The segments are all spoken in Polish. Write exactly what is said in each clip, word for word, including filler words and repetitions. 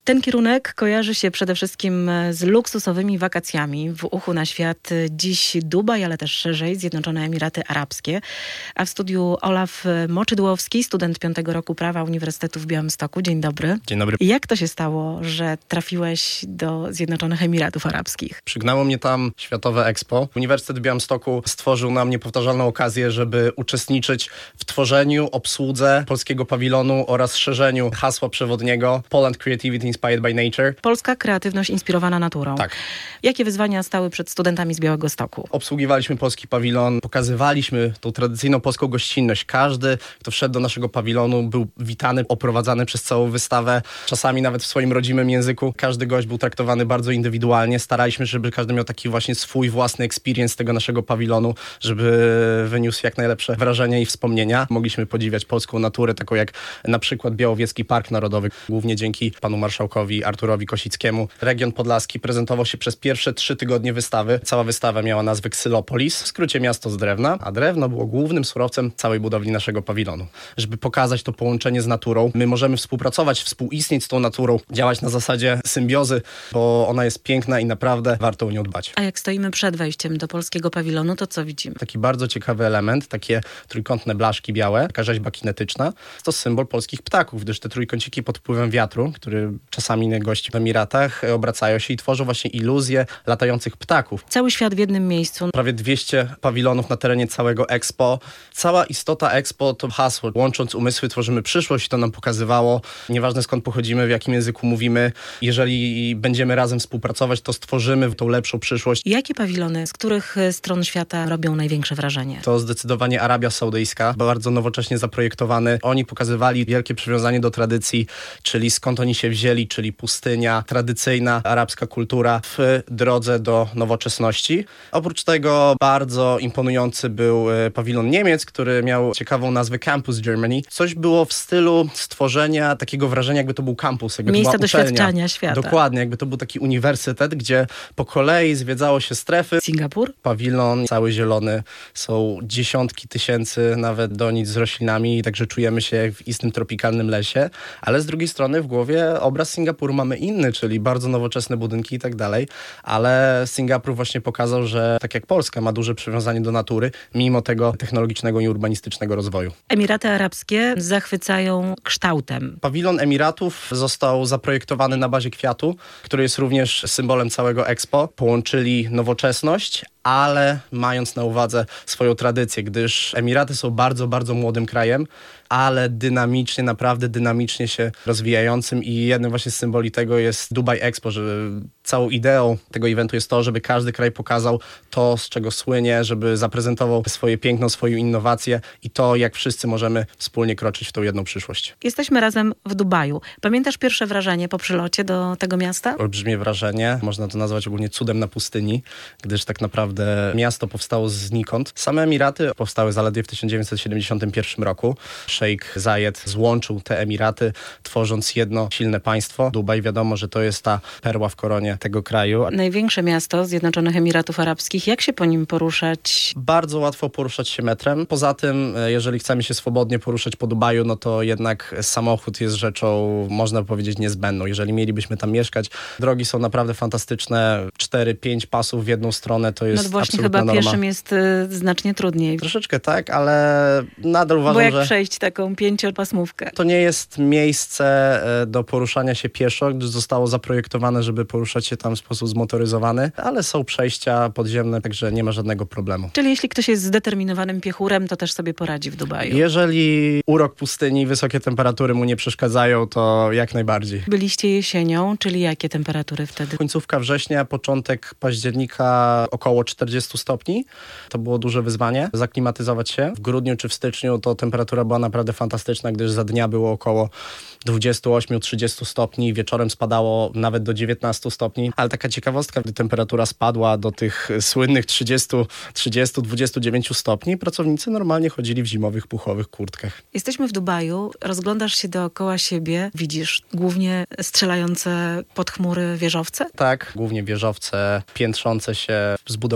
Ten kierunek kojarzy się przede wszystkim z luksusowymi wakacjami. W uchu na świat dziś Dubaj, ale też szerzej Zjednoczone Emiraty Arabskie. A w studiu Olaf Moczydłowski, student piątego roku prawa Uniwersytetu w Białymstoku. Dzień dobry. Dzień dobry. Jak to się stało, że trafiłeś do Zjednoczonych Emiratów Arabskich? Przygnało mnie tam Światowe Expo. Uniwersytet w Białymstoku stworzył nam niepowtarzalną okazję, żeby uczestniczyć w tworzeniu, obsłudze polskiego pawilonu oraz szerzeniu hasła przewodniego Poland Creativity Inspired by Nature. Polska kreatywność inspirowana naturą. Tak. Jakie wyzwania stały przed studentami z Białegostoku? Obsługiwaliśmy polski pawilon, pokazywaliśmy tą tradycyjną polską gościnność. Każdy, kto wszedł do naszego pawilonu, był witany, oprowadzany przez całą wystawę, czasami nawet w swoim rodzimym języku. Każdy gość był traktowany bardzo indywidualnie. Staraliśmy się, żeby każdy miał taki właśnie swój własny experience tego naszego pawilonu, żeby wyniósł jak najlepsze wrażenia i wspomnienia. Mogliśmy podziwiać polską naturę, taką jak na przykład Białowieski Park Narodowy. Głównie dzięki panu marszałkowi Arturowi Kosickiemu. Region Podlaski prezentował się przez pierwsze trzy tygodnie wystawy. Cała wystawa miała nazwę Xylopolis, w skrócie miasto z drewna, a drewno było głównym surowcem całej budowli naszego pawilonu. Żeby pokazać to połączenie z naturą, my możemy współpracować, współistnieć z tą naturą, działać na zasadzie symbiozy, bo ona jest piękna i naprawdę warto o nią dbać. A jak stoimy przed wejściem do polskiego pawilonu, to co widzimy? Taki bardzo ciekawy element, takie trójkątne blaszki białe, taka rzeźba kinetyczna. To symbol polskich ptaków, gdyż te trójkąciki pod wpływem wiatru, który czasami gości w Emiratach, obracają się i tworzą właśnie iluzję latających ptaków. Cały świat w jednym miejscu. Prawie dwieście pawilonów na terenie całego Expo. Cała istota Expo to hasło. Łącząc umysły tworzymy przyszłość. To nam pokazywało, nieważne skąd pochodzimy, w jakim języku mówimy. Jeżeli będziemy razem współpracować, to stworzymy tą lepszą przyszłość. Jakie pawilony, z których stron świata robią największe wrażenie? To zdecydowanie Arabia Saudyjska, bardzo nowocześnie zaprojektowany. Oni pokazywali wielkie przywiązanie do tradycji, czyli skąd oni się wzięli, czyli pustynia, tradycyjna arabska kultura w drodze do nowoczesności. Oprócz tego bardzo imponujący był pawilon Niemiec, który miał ciekawą nazwę Campus Germany. Coś było w stylu stworzenia takiego wrażenia, jakby to był kampus, jakby miejsca to była uczelnia. doświadczania świata. Dokładnie, jakby to był taki uniwersytet, gdzie po kolei zwiedzało się strefy. Singapur? Pawilon cały zielony, są dziesiątki tysięcy nawet donic z roślinami, także czujemy się jak w istnym tropikalnym lesie, ale z drugiej strony w głowie obraz Singapuru mamy inny, czyli bardzo nowoczesne budynki i tak dalej, ale Singapur właśnie pokazał, że tak jak Polska ma duże przywiązanie do natury, mimo tego technologicznego i urbanistycznego rozwoju. Emiraty Arabskie zachwycają kształtem. Pawilon Emiratów został zaprojektowany na bazie kwiatu, który jest również symbolem całego Expo. Połączyli nowoczesność, ale mając na uwadze swoją tradycję, gdyż Emiraty są bardzo, bardzo młodym krajem, ale dynamicznie, naprawdę dynamicznie się rozwijającym i jednym właśnie z symboli tego jest Dubai Expo, że całą ideą tego eventu jest to, żeby każdy kraj pokazał to, z czego słynie, żeby zaprezentował swoje piękno, swoją innowację i to, jak wszyscy możemy wspólnie kroczyć w tą jedną przyszłość. Jesteśmy razem w Dubaju. Pamiętasz pierwsze wrażenie po przylocie do tego miasta? Olbrzymie wrażenie, można to nazwać ogólnie cudem na pustyni, gdyż tak naprawdę miasto powstało znikąd. Same Emiraty powstały zaledwie w tysiąc dziewięćset siedemdziesiątym pierwszym roku. Szejk Zayed złączył te Emiraty, tworząc jedno silne państwo. Dubaj, wiadomo, że to jest ta perła w koronie tego kraju. Największe miasto Zjednoczonych Emiratów Arabskich. Jak się po nim poruszać? Bardzo łatwo poruszać się metrem. Poza tym, jeżeli chcemy się swobodnie poruszać po Dubaju, no to jednak samochód jest rzeczą, można powiedzieć, niezbędną. Jeżeli mielibyśmy tam mieszkać, drogi są naprawdę fantastyczne. cztery pięć pasów w jedną stronę to jest no właśnie absolutna chyba norma. Pieszym jest y, znacznie trudniej. Troszeczkę tak, ale nadal uważam, Bo jak że przejść taką pięciopasmówkę? to nie jest miejsce e, do poruszania się pieszo, gdyż zostało zaprojektowane, żeby poruszać się tam w sposób zmotoryzowany, ale są przejścia podziemne, także nie ma żadnego problemu. Czyli jeśli ktoś jest zdeterminowanym piechurem, to też sobie poradzi w Dubaju. Jeżeli urok pustyni, wysokie temperatury mu nie przeszkadzają, to jak najbardziej. Byliście jesienią, czyli jakie temperatury wtedy? Końcówka września, początek października około czterdzieści stopni. To było duże wyzwanie, zaklimatyzować się. W grudniu czy w styczniu to temperatura była naprawdę fantastyczna, gdyż za dnia było około dwadzieścia osiem trzydzieści stopni, wieczorem spadało nawet do dziewiętnaście stopni, ale taka ciekawostka, gdy temperatura spadła do tych słynnych trzydzieści, trzydzieści, dwadzieścia dziewięć stopni, pracownicy normalnie chodzili w zimowych, puchowych kurtkach. Jesteśmy w Dubaju, rozglądasz się dookoła siebie, widzisz głównie strzelające pod chmury wieżowce? Tak, głównie wieżowce piętrzące się, zbudowane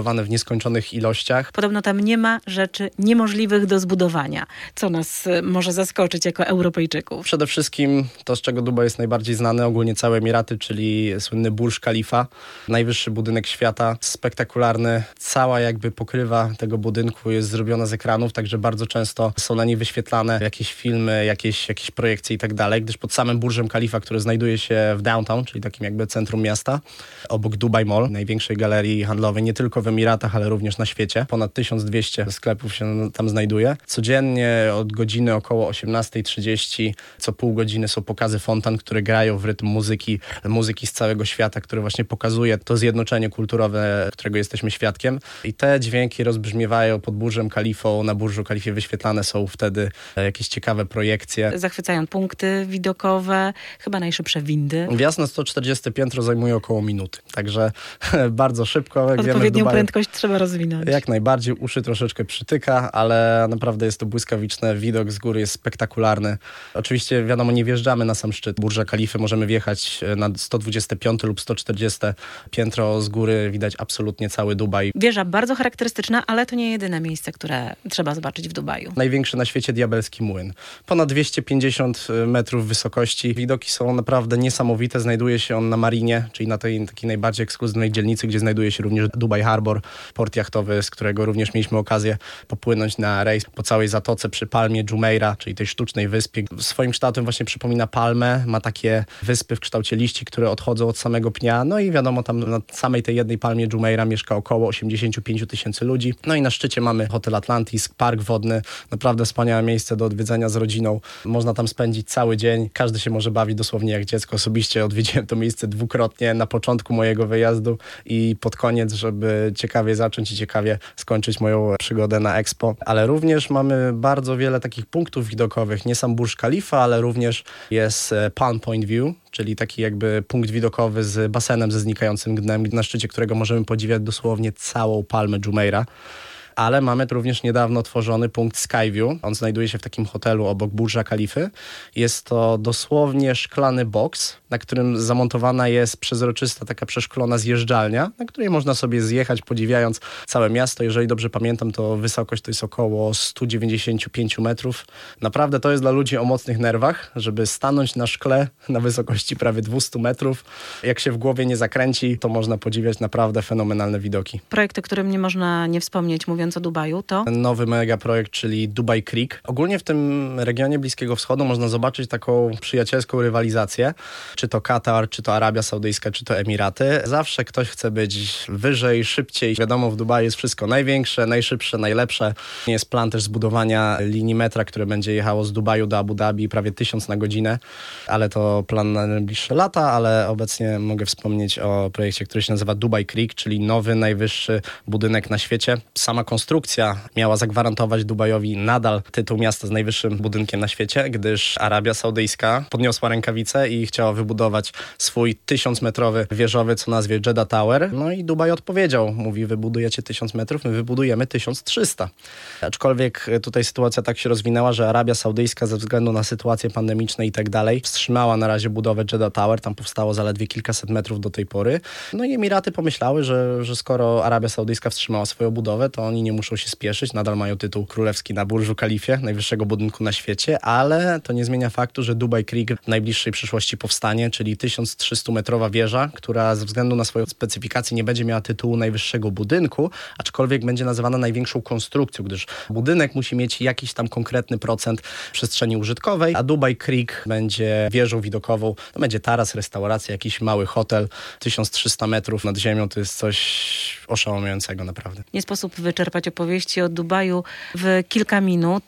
budowane w nieskończonych ilościach. Podobno tam nie ma rzeczy niemożliwych do zbudowania, co nas może zaskoczyć jako Europejczyków. Przede wszystkim to, z czego Dubaj jest najbardziej znany, ogólnie całe Emiraty, czyli słynny Burj Khalifa, najwyższy budynek świata, spektakularny. Cała jakby pokrywa tego budynku jest zrobiona z ekranów, także bardzo często są na niej wyświetlane jakieś filmy, jakieś, jakieś projekcje i tak dalej, gdyż pod samym Burjem Khalifa, który znajduje się w downtown, czyli takim jakby centrum miasta, obok Dubai Mall, największej galerii handlowej, nie tylko w Emiratach, ale również na świecie. Ponad tysiąc dwieście sklepów się tam znajduje. Codziennie od godziny około osiemnasta trzydzieści, co pół godziny są pokazy fontan, które grają w rytm muzyki, muzyki z całego świata, które właśnie pokazuje to zjednoczenie kulturowe, którego jesteśmy świadkiem. I te dźwięki rozbrzmiewają pod Burjem Khalifą. Na Burju Khalifie wyświetlane są wtedy jakieś ciekawe projekcje. Zachwycają punkty widokowe, chyba najszybsze windy. Wjazd na sto czterdzieste piętro zajmuje około minuty, także bardzo szybko. Jak Odpowiednią wiemy, prędkość trzeba rozwinąć. Jak najbardziej, uszy troszeczkę przytyka, ale naprawdę jest to błyskawiczne. Widok z góry jest spektakularny. Oczywiście wiadomo, nie wjeżdżamy na sam szczyt Burja Khalify, możemy wjechać na sto dwudzieste piąte lub sto czterdzieste piętro z góry, widać absolutnie cały Dubaj. Wieża bardzo charakterystyczna, ale to nie jedyne miejsce, które trzeba zobaczyć w Dubaju. Największy na świecie diabelski młyn. Ponad dwieście pięćdziesiąt metrów wysokości. Widoki są naprawdę niesamowite. Znajduje się on na Marinie, czyli na tej takiej najbardziej ekskluzywnej dzielnicy, gdzie znajduje się również Dubai Harbor, port jachtowy, z którego również mieliśmy okazję popłynąć na rejs po całej zatoce przy palmie Jumeirah, czyli tej sztucznej wyspie. Swoim kształtem właśnie przypomina palmę. Ma takie wyspy w kształcie liści, które odchodzą od samego pnia. No i wiadomo, tam na samej tej jednej palmie Jumeirah mieszka około osiemdziesiąt pięć tysięcy ludzi. No i na szczycie mamy Hotel Atlantis, park wodny. Naprawdę wspaniałe miejsce do odwiedzenia z rodziną. Można tam spędzić cały dzień. Każdy się może bawić dosłownie jak dziecko. Osobiście odwiedziłem to miejsce dwukrotnie na początku mojego wyjazdu i pod koniec, żeby ciekawie zacząć i ciekawie skończyć moją przygodę na Expo. Ale również mamy bardzo wiele takich punktów widokowych. Nie sam Burj Khalifa, ale również jest Palm Point View, czyli taki jakby punkt widokowy z basenem ze znikającym dnem, na szczycie którego możemy podziwiać dosłownie całą palmę Jumeirah. Ale mamy również niedawno tworzony punkt Skyview. On znajduje się w takim hotelu obok Burja Khalify. Jest to dosłownie szklany boks, na którym zamontowana jest przezroczysta taka przeszklona zjeżdżalnia, na której można sobie zjechać, podziwiając całe miasto. Jeżeli dobrze pamiętam, to wysokość to jest około sto dziewięćdziesiąt pięć metrów. Naprawdę to jest dla ludzi o mocnych nerwach, żeby stanąć na szkle na wysokości prawie dwieście metrów. Jak się w głowie nie zakręci, to można podziwiać naprawdę fenomenalne widoki. Projekt, o którym nie można nie wspomnieć, mówiąc o Dubaju, to? Nowy mega projekt, czyli Dubai Creek. Ogólnie w tym regionie Bliskiego Wschodu można zobaczyć taką przyjacielską rywalizację. Czy to Katar, czy to Arabia Saudyjska, czy to Emiraty. Zawsze ktoś chce być wyżej, szybciej. Wiadomo, w Dubaju jest wszystko największe, najszybsze, najlepsze. Jest plan też zbudowania linii metra, które będzie jechało z Dubaju do Abu Dhabi prawie tysiąc na godzinę, ale to plan na najbliższe lata, ale obecnie mogę wspomnieć o projekcie, który się nazywa Dubai Creek, czyli nowy, najwyższy budynek na świecie. Sama konstrukcja miała zagwarantować Dubajowi nadal tytuł miasta z najwyższym budynkiem na świecie, gdyż Arabia Saudyjska podniosła rękawice i chciała wybudować swój tysiącmetrowy wieżowiec o nazwie Jeddah Tower. No i Dubaj odpowiedział, mówi: wybudujecie tysiąc metrów, my wybudujemy tysiąc trzysta. Aczkolwiek tutaj sytuacja tak się rozwinęła, że Arabia Saudyjska ze względu na sytuację pandemiczną i tak dalej wstrzymała na razie budowę Jeddah Tower. Tam powstało zaledwie kilkaset metrów do tej pory. No i Emiraty pomyślały, że, że skoro Arabia Saudyjska wstrzymała swoją budowę, to oni nie muszą się spieszyć. Nadal mają tytuł królewski na Burju Khalifie, najwyższego budynku na świecie, ale to nie zmienia faktu, że Dubai Creek w najbliższej przyszłości powstanie, czyli tysiąc trzystumetrowa wieża, która ze względu na swoją specyfikację nie będzie miała tytułu najwyższego budynku, aczkolwiek będzie nazywana największą konstrukcją, gdyż budynek musi mieć jakiś tam konkretny procent przestrzeni użytkowej, a Dubai Creek będzie wieżą widokową. To będzie taras, restauracja, jakiś mały hotel. tysiąc trzysta metrów nad ziemią to jest coś oszałamiającego naprawdę. Nie sposób wyczerpać opowieści o Dubaju w kilka minut,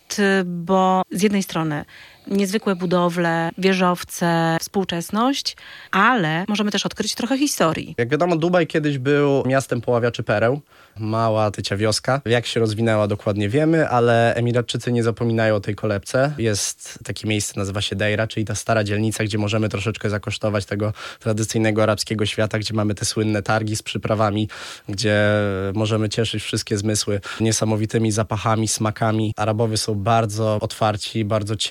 bo z jednej strony niezwykłe budowle, wieżowce, współczesność, ale możemy też odkryć trochę historii. Jak wiadomo, Dubaj kiedyś był miastem poławiaczy pereł. Mała tycia wioska. Jak się rozwinęła dokładnie wiemy, ale Emiratczycy nie zapominają o tej kolebce. Jest takie miejsce, nazywa się Deira, czyli ta stara dzielnica, gdzie możemy troszeczkę zakosztować tego tradycyjnego arabskiego świata, gdzie mamy te słynne targi z przyprawami, gdzie możemy cieszyć wszystkie zmysły niesamowitymi zapachami, smakami. Arabowie są bardzo otwarci, bardzo ciepli.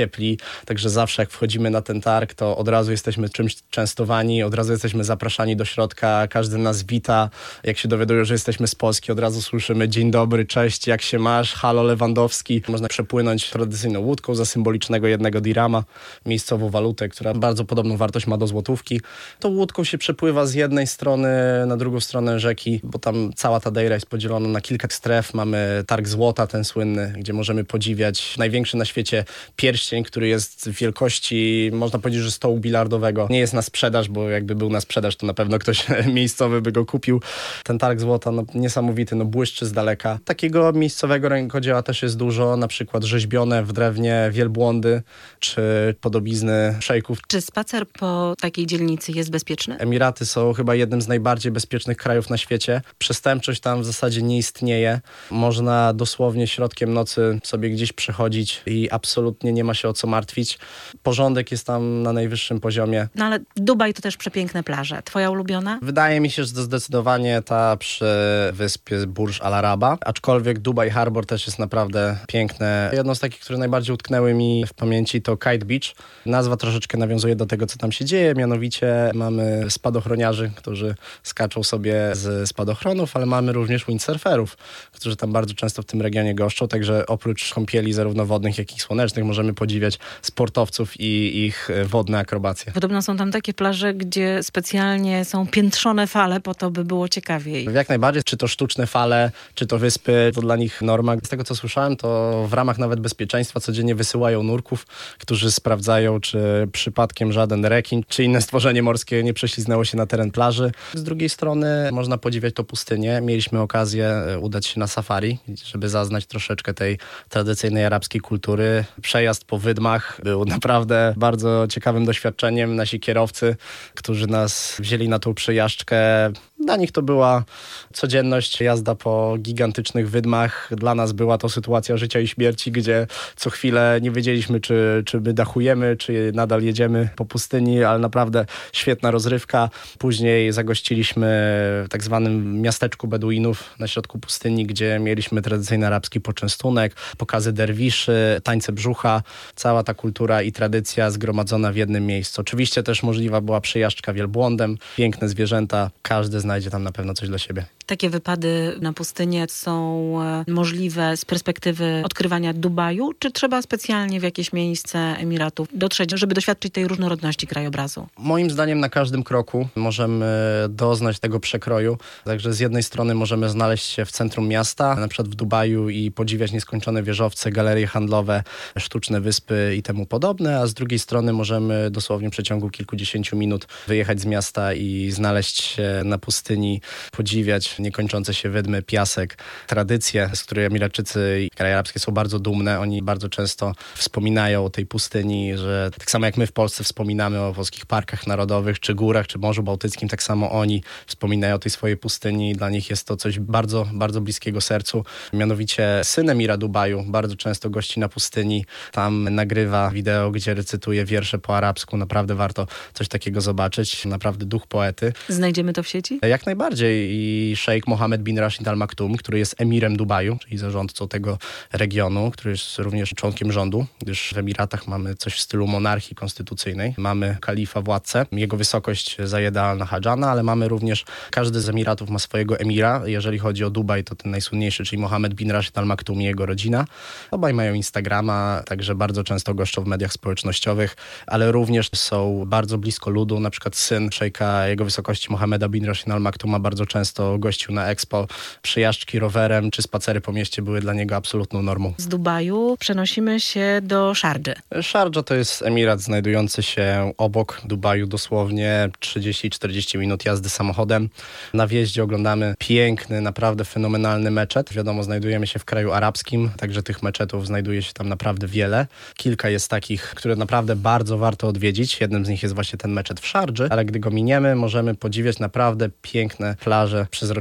Także zawsze jak wchodzimy na ten targ, to od razu jesteśmy czymś częstowani, od razu jesteśmy zapraszani do środka, każdy nas wita. Jak się dowiadują, że jesteśmy z Polski, od razu słyszymy dzień dobry, cześć, jak się masz, halo Lewandowski. Można przepłynąć tradycyjną łódką za symbolicznego jednego dirama, miejscową walutę, która bardzo podobną wartość ma do złotówki. Tą łódką się przepływa z jednej strony na drugą stronę rzeki, bo tam cała ta dejra jest podzielona na kilka stref. Mamy targ złota, ten słynny, gdzie możemy podziwiać największy na świecie pierścień, który jest wielkości, można powiedzieć, że stołu bilardowego. Nie jest na sprzedaż, bo jakby był na sprzedaż, to na pewno ktoś miejscowy by go kupił. Ten targ złota, no niesamowity, no błyszczy z daleka. Takiego miejscowego rękodzieła też jest dużo, na przykład rzeźbione w drewnie wielbłądy, czy podobizny szejków. Czy spacer po takiej dzielnicy jest bezpieczny? Emiraty są chyba jednym z najbardziej bezpiecznych krajów na świecie. Przestępczość tam w zasadzie nie istnieje. Można dosłownie środkiem nocy sobie gdzieś przechodzić i absolutnie nie ma się o co martwić. Porządek jest tam na najwyższym poziomie. No ale Dubaj to też przepiękne plaże. Twoja ulubiona? Wydaje mi się, że to zdecydowanie ta przy wyspie Burj Al Araba, aczkolwiek Dubai Harbor też jest naprawdę piękne. Jedno z takich, które najbardziej utknęły mi w pamięci, to Kite Beach. Nazwa troszeczkę nawiązuje do tego, co tam się dzieje, mianowicie mamy spadochroniarzy, którzy skaczą sobie z spadochronów, ale mamy również windsurferów, którzy tam bardzo często w tym regionie goszczą, także oprócz kąpieli zarówno wodnych, jak i słonecznych możemy podziwiać sportowców i ich wodne akrobacje. Podobno są tam takie plaże, gdzie specjalnie są piętrzone fale po to, by było ciekawiej. Jak najbardziej, czy to sztuczne fale, czy to wyspy, to dla nich norma. Z tego, co słyszałem, to w ramach nawet bezpieczeństwa codziennie wysyłają nurków, którzy sprawdzają, czy przypadkiem żaden rekin, czy inne stworzenie morskie nie prześliznęło się na teren plaży. Z drugiej strony można podziwiać to pustynię. Mieliśmy okazję udać się na safari, żeby zaznać troszeczkę tej tradycyjnej arabskiej kultury. Przejazd po wydmach był naprawdę bardzo ciekawym doświadczeniem. Nasi kierowcy, którzy nas wzięli na tą przejażdżkę, dla nich to była codzienność, jazda po gigantycznych wydmach. Dla nas była to sytuacja życia i śmierci, gdzie co chwilę nie wiedzieliśmy, czy, czy my dachujemy, czy nadal jedziemy po pustyni, ale naprawdę świetna rozrywka. Później zagościliśmy w tak zwanym miasteczku Beduinów na środku pustyni, gdzie mieliśmy tradycyjny arabski poczęstunek, pokazy derwiszy, tańce brzucha, cała ta kultura i tradycja zgromadzona w jednym miejscu. Oczywiście też możliwa była przejażdżka wielbłądem, piękne zwierzęta, każdy znajdzie tam na pewno coś dla siebie. Takie wypady na pustynię są możliwe z perspektywy odkrywania Dubaju, czy trzeba specjalnie w jakieś miejsce Emiratów dotrzeć, żeby doświadczyć tej różnorodności krajobrazu? Moim zdaniem na każdym kroku możemy doznać tego przekroju. Także z jednej strony możemy znaleźć się w centrum miasta, na przykład w Dubaju i podziwiać nieskończone wieżowce, galerie handlowe, sztuczne wyspy i temu podobne, a z drugiej strony możemy dosłownie w przeciągu kilkudziesięciu minut wyjechać z miasta i znaleźć się na pustyni, podziwiać niekończące się wydmy, piasek, tradycje, z której Emiratczycy i kraje arabskie są bardzo dumne. Oni bardzo często wspominają o tej pustyni, że tak samo jak my w Polsce wspominamy o włoskich parkach narodowych, czy górach, czy Morzu Bałtyckim, tak samo oni wspominają o tej swojej pustyni. Dla nich jest to coś bardzo, bardzo bliskiego sercu. Mianowicie syn emira Dubaju bardzo często gości na pustyni. Tam nagrywa wideo, gdzie recytuje wiersze po arabsku. Naprawdę warto coś takiego zobaczyć. Naprawdę duch poety. Znajdziemy to w sieci? Jak najbardziej. I szejk Mohammed bin Rashid Al Maktoum, który jest emirem Dubaju, czyli zarządcą tego regionu, który jest również członkiem rządu, gdyż w Emiratach mamy coś w stylu monarchii konstytucyjnej. Mamy kalifa, władcę, jego wysokość Zajeda Al Nahjana, ale mamy również, każdy z Emiratów ma swojego emira. Jeżeli chodzi o Dubaj, to ten najsłynniejszy, czyli Mohammed bin Rashid Al Maktoum i jego rodzina. Obaj mają Instagrama, także bardzo często goszczą w mediach społecznościowych, ale również są bardzo blisko ludu. Na przykład syn szejka, jego wysokości Mohammeda bin Rashid Al Maktouma bardzo często gościł na Expo. Przejażdżki rowerem czy spacery po mieście były dla niego absolutną normą. Z Dubaju przenosimy się do Szardży. Szardża to jest emirat znajdujący się obok Dubaju, dosłownie trzydzieści czterdzieści minut jazdy samochodem. Na wjeździe oglądamy piękny, naprawdę fenomenalny meczet. Wiadomo, znajdujemy się w kraju arabskim, także tych meczetów znajduje się tam naprawdę wiele. Kilka jest takich, które naprawdę bardzo warto odwiedzić. Jednym z nich jest właśnie ten meczet w Szardży, ale gdy go miniemy, możemy podziwiać naprawdę piękne plaże, przezroczyste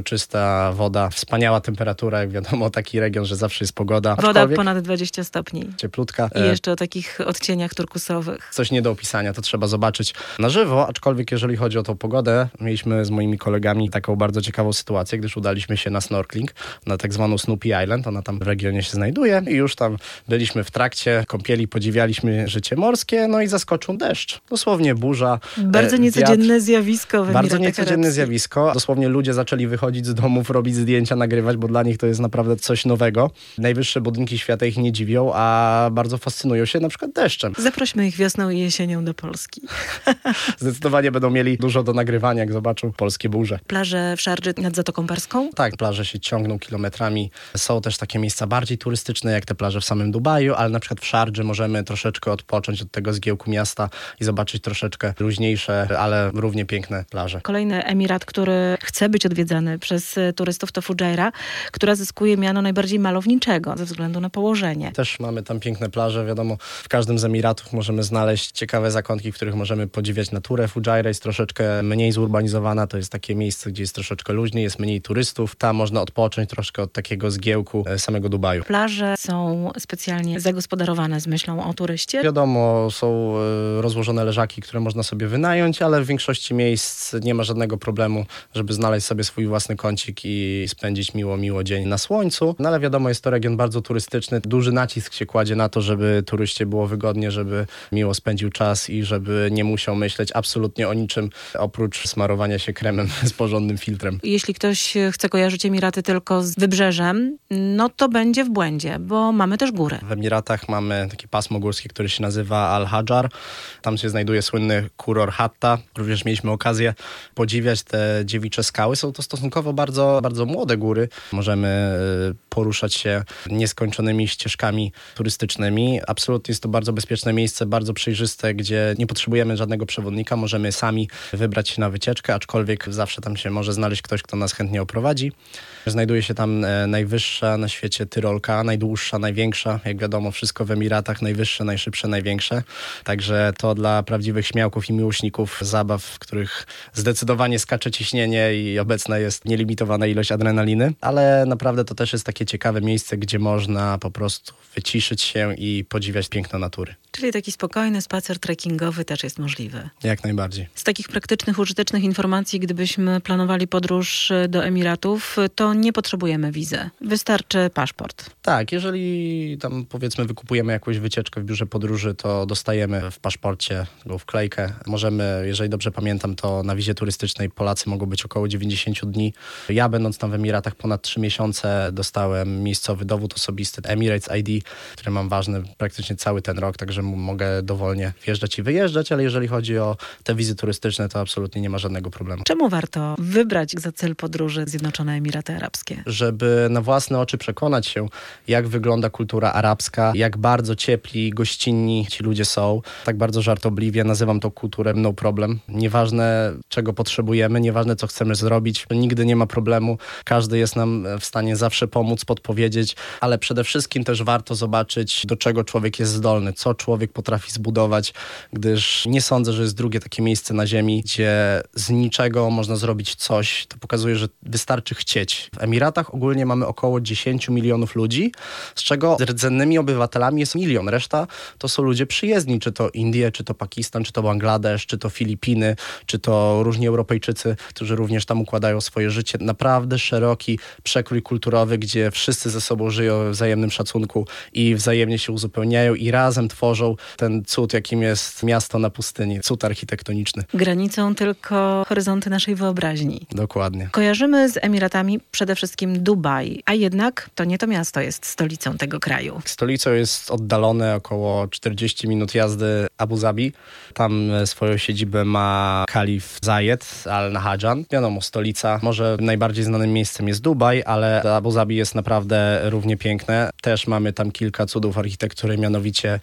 przeźroczysta woda, wspaniała temperatura, jak wiadomo, taki region, że zawsze jest pogoda. Woda Aczkolwiek ponad dwadzieścia stopni. Cieplutka. I jeszcze o takich odcieniach turkusowych. Coś nie do opisania, to trzeba zobaczyć na żywo, aczkolwiek jeżeli chodzi o tą pogodę, mieliśmy z moimi kolegami taką bardzo ciekawą sytuację, gdyż udaliśmy się na snorkeling, na tak zwaną Snoopy Island, ona tam w regionie się znajduje i już tam byliśmy w trakcie kąpieli, podziwialiśmy życie morskie, no i zaskoczył deszcz. Dosłownie burza. Bardzo e, niecodzienne wiatr. zjawisko. W Bardzo Emiratach niecodzienne Arabskich. zjawisko. Dosłownie ludzie zaczęli wychodzić z domów, robić zdjęcia, nagrywać, bo dla nich to jest naprawdę coś nowego. Najwyższe budynki świata ich nie dziwią, a bardzo fascynują się na przykład deszczem. Zaprośmy ich wiosną i jesienią do Polski. Zdecydowanie będą mieli dużo do nagrywania, jak zobaczą polskie burze. Plaże w Szardży nad Zatoką Parską? Tak, plaże się ciągną kilometrami. Są też takie miejsca bardziej turystyczne, jak te plaże w samym Dubaju, ale na przykład w Szardży możemy troszeczkę odpocząć od tego zgiełku miasta i zobaczyć troszeczkę luźniejsze, ale równie piękne plaże. Kolejny emirat, który chce być odwiedzany przez turystów, to Fujairah, która zyskuje miano najbardziej malowniczego ze względu na położenie. Też mamy tam piękne plaże, wiadomo, w każdym z emiratów możemy znaleźć ciekawe zakątki, w których możemy podziwiać naturę. Fujairah jest troszeczkę mniej zurbanizowana, to jest takie miejsce, gdzie jest troszeczkę luźniej, jest mniej turystów. Tam można odpocząć troszkę od takiego zgiełku samego Dubaju. Plaże są specjalnie zagospodarowane z myślą o turyście. Wiadomo, są rozłożone leżaki, które można sobie wynająć, ale w większości miejsc nie ma żadnego problemu, żeby znaleźć sobie swój własny kącik i spędzić miło, miło dzień na słońcu. No ale wiadomo, jest to region bardzo turystyczny. Duży nacisk się kładzie na to, żeby turyście było wygodnie, żeby miło spędził czas i żeby nie musiał myśleć absolutnie o niczym, oprócz smarowania się kremem z porządnym filtrem. Jeśli ktoś chce kojarzyć Emiraty tylko z wybrzeżem, no to będzie w błędzie, bo mamy też góry. W Emiratach mamy takie pasmo górskie, które się nazywa Al-Hajar. Tam się znajduje słynny Kuror Hatta. Również mieliśmy okazję podziwiać te dziewicze skały. Są to stosunkowo bardzo, bardzo młode góry. Możemy poruszać się nieskończonymi ścieżkami turystycznymi. Absolutnie jest to bardzo bezpieczne miejsce, bardzo przejrzyste, gdzie nie potrzebujemy żadnego przewodnika. Możemy sami wybrać się na wycieczkę, aczkolwiek zawsze tam się może znaleźć ktoś, kto nas chętnie oprowadzi. Znajduje się tam najwyższa na świecie tyrolka, najdłuższa, największa. Jak wiadomo, wszystko w Emiratach najwyższe, najszybsze, największe. Także to dla prawdziwych śmiałków i miłośników zabaw, w których zdecydowanie skacze ciśnienie i obecna jest nielimitowana ilość adrenaliny. Ale naprawdę to też jest takie ciekawe miejsce, gdzie można po prostu wyciszyć się i podziwiać piękno natury. Czyli taki spokojny spacer trekkingowy też jest możliwy. Jak najbardziej. Z takich praktycznych, użytecznych informacji, gdybyśmy planowali podróż do Emiratów, to nie potrzebujemy wizy. Wystarczy paszport. Tak, jeżeli tam powiedzmy wykupujemy jakąś wycieczkę w biurze podróży, to dostajemy w paszporcie go wklejkę. Możemy, jeżeli dobrze pamiętam, to na wizie turystycznej Polacy mogą być około dziewięćdziesiąt dni. Ja będąc tam w Emiratach ponad trzy miesiące dostałem miejscowy dowód osobisty Emirates I D, który mam ważny praktycznie cały ten rok, także mogę dowolnie wjeżdżać i wyjeżdżać, ale jeżeli chodzi o te wizy turystyczne, to absolutnie nie ma żadnego problemu. Czemu warto wybrać za cel podróży Zjednoczone Emiraty Arabskie? Żeby na własne oczy przekonać się, jak wygląda kultura arabska, jak bardzo ciepli, gościnni ci ludzie są, tak bardzo żartobliwie, nazywam to kulturę no problem. Nieważne, czego potrzebujemy, nieważne, co chcemy zrobić, nigdy nie ma problemu. Każdy jest nam w stanie zawsze pomóc, podpowiedzieć, ale przede wszystkim też warto zobaczyć, do czego człowiek jest zdolny, co człowiek potrafi zbudować, gdyż nie sądzę, że jest drugie takie miejsce na ziemi, gdzie z niczego można zrobić coś. To pokazuje, że wystarczy chcieć. W Emiratach ogólnie mamy około dziesięć milionów ludzi, z czego rdzennymi obywatelami jest milion. Reszta to są ludzie przyjezdni, czy to Indie, czy to Pakistan, czy to Bangladesz, czy to Filipiny, czy to różni Europejczycy, którzy również tam układają swoje życie. Naprawdę szeroki przekrój kulturowy, gdzie wszyscy ze sobą żyją w wzajemnym szacunku i wzajemnie się uzupełniają i razem tworzą ten cud, jakim jest miasto na pustyni, cud architektoniczny. Granicą tylko horyzonty naszej wyobraźni. Dokładnie. Kojarzymy z Emiratami przede wszystkim Dubaj, a jednak to nie to miasto jest stolicą tego kraju. Stolicą jest oddalone około czterdzieści minut jazdy Abu Zabi. Tam swoją siedzibę ma kalif Zayed Al Nahyan. Wiadomo, stolica. Może najbardziej znanym miejscem jest Dubaj, ale Abu Zabi jest naprawdę równie piękne. Też mamy tam kilka cudów architektury, mianowicie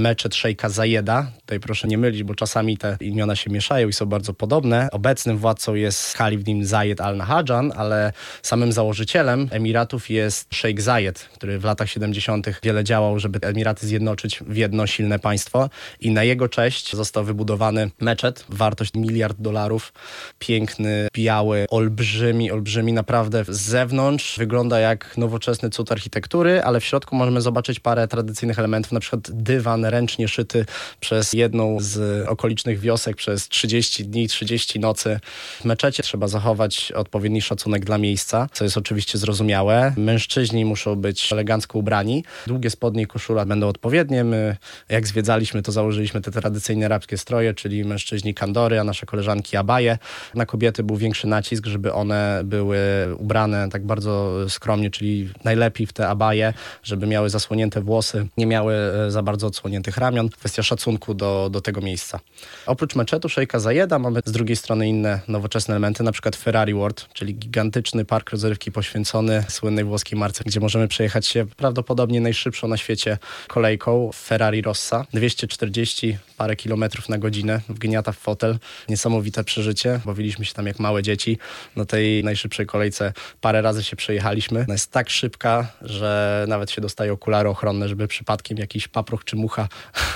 meczet szejka Zajeda. Tutaj proszę nie mylić, bo czasami te imiona się mieszają i są bardzo podobne. Obecnym władcą jest kalif nim Zayed Al Nahyan, ale samym założycielem Emiratów jest szejk Zayed, który w latach siedemdziesiątych wiele działał, żeby Emiraty zjednoczyć w jedno silne państwo i na jego cześć został wybudowany meczet, wartość miliard dolarów, piękny, biały, olbrzymi, olbrzymi, naprawdę z zewnątrz wygląda jak nowoczesny cud architektury, ale w środku możemy zobaczyć parę tradycyjnych elementów, na przykład dywan ręcznie szyty przez jedną z okolicznych wiosek przez trzydzieści dni, trzydzieści nocy. W meczecie trzeba zachować odpowiedni szacunek dla miejsca, co jest oczywiście zrozumiałe. Mężczyźni muszą być elegancko ubrani, długie spodnie i koszula będą odpowiednie. My, jak zwiedzaliśmy, to założyliśmy te tradycyjne arabskie stroje, czyli mężczyźni kandory, a nasze koleżanki abaje. Na kobiety był większy nacisk, żeby one były ubrane tak bardzo skromnie, czyli najlepiej w te abaje, żeby miały zasłonięte włosy, nie miały za bardzo odsłoniętych ramion. Kwestia szacunku do, do tego miejsca. Oprócz meczetu szejka Zajeda mamy z drugiej strony inne nowoczesne elementy, na przykład Ferrari World, czyli gigantyczny park rozrywki poświęcony słynnej włoskiej marce, gdzie możemy przejechać się prawdopodobnie najszybszą na świecie kolejką Ferrari Rossa. dwieście czterdzieści parę kilometrów na godzinę, wgniata w fotel. Niesamowite przeżycie. Bawiliśmy się tam jak małe dzieci. Na tej najszybszej kolejce parę razy się przejechaliśmy. Ona jest tak szybka, że nawet się dostaje okulary ochronne, żeby przypadkiem jakiś paproch czy mucha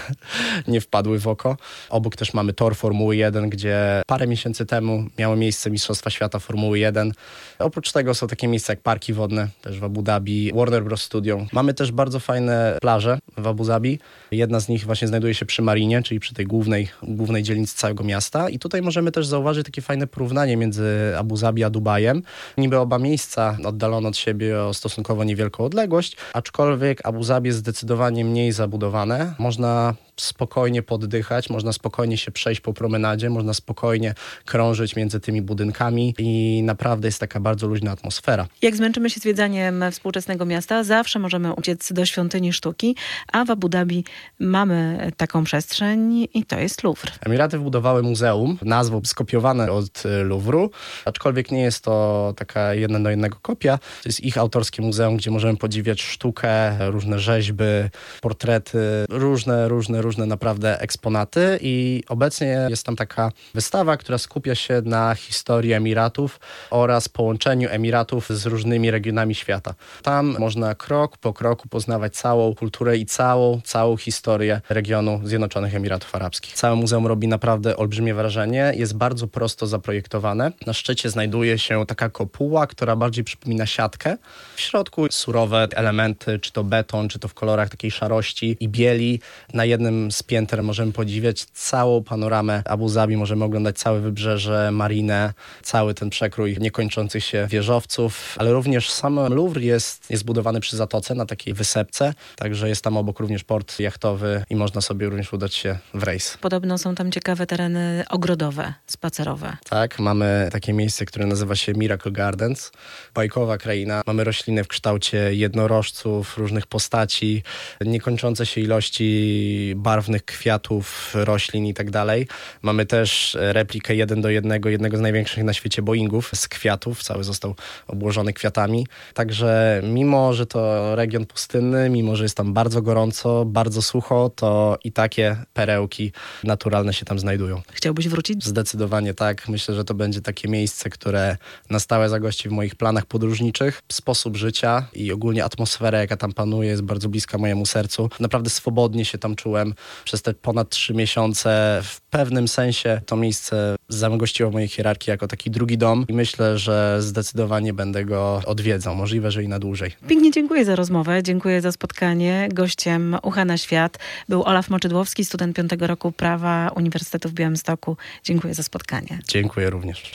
nie wpadły w oko. Obok też mamy tor Formuły jeden, gdzie parę miesięcy temu miały miejsce Mistrzostwa Świata Formuły jeden. Oprócz tego są takie miejsca jak parki wodne, też w Abu Dhabi, Warner Bros. Studio. Mamy też bardzo fajne plaże w Abu Dhabi. Jedna z nich właśnie znajduje się przy Marinie, czyli przy tej głównej, głównej dzielnicy całego miasta. I tutaj możemy też zauważyć takie fajne porównanie między Abu Dhabi a Dubajem. Niby oba miejsca oddalone od siebie o stosunkowo niewielką odległość, aczkolwiek Abu Dhabi jest zdecydowanie mniej zabudowane. Można spokojnie poddychać, można spokojnie się przejść po promenadzie, można spokojnie krążyć między tymi budynkami i naprawdę jest taka bardzo luźna atmosfera. Jak zmęczymy się zwiedzaniem współczesnego miasta, zawsze możemy uciec do świątyni sztuki, a w Abu Dhabi mamy taką przestrzeń i to jest Louvre. Emiraty wbudowały muzeum, nazwą skopiowane od Louvru, aczkolwiek nie jest to taka jedna do jednego kopia. To jest ich autorskie muzeum, gdzie możemy podziwiać sztukę, różne rzeźby, portrety, różne, różne, różne naprawdę eksponaty i obecnie jest tam taka wystawa, która skupia się na historii Emiratów oraz połączeniu Emiratów z różnymi regionami świata. Tam można krok po kroku poznawać całą kulturę i całą, całą historię regionu Zjednoczonych Emiratów Arabskich. Całe muzeum robi naprawdę olbrzymie wrażenie, jest bardzo prosto zaprojektowane. Na szczycie znajduje się taka kopuła, która bardziej przypomina siatkę. W środku surowe elementy, czy to beton, czy to w kolorach takiej szarości i bieli. Na jednym z pięter możemy podziwiać całą panoramę Abu Dhabi, możemy oglądać całe wybrzeże, marinę, cały ten przekrój niekończących się wieżowców, ale również sam Louvre jest, jest budowany przy zatoce na takiej wysepce, także jest tam obok również port jachtowy i można sobie również udać się w rejs. Podobno są tam ciekawe tereny ogrodowe, spacerowe. Tak, mamy takie miejsce, które nazywa się Miracle Gardens. Bajkowa kraina. Mamy rośliny w kształcie jednorożców, różnych postaci, niekończące się ilości barwnych kwiatów, roślin i tak dalej. Mamy też replikę jeden do jednego, jednego z największych na świecie Boeingów z kwiatów. Cały został obłożony kwiatami. Także mimo, że to region pustynny, mimo, że jest tam bardzo gorąco, bardzo sucho, to i takie perełki naturalne się tam znajdują. Chciałbyś wrócić? Zdecydowanie tak. Myślę, że to będzie takie miejsce, które na stałe zagości w moich planach podróżniczych. Sposób życia i ogólnie atmosfera, jaka tam panuje, jest bardzo bliska mojemu sercu. Naprawdę swobodnie się tam czułem przez te ponad trzy miesiące. W pewnym sensie to miejsce zagościło w mojej hierarchii jako taki drugi dom i myślę, że zdecydowanie będę go odwiedzał. Możliwe, że i na dłużej. Pięknie dziękuję za rozmowę, dziękuję za spotkanie. Gościem Ucha na Świat był Olaf Moczydłowski, student piątego roku prawa Uniwersytetu w Białymstoku. Dziękuję za spotkanie. Dziękuję również.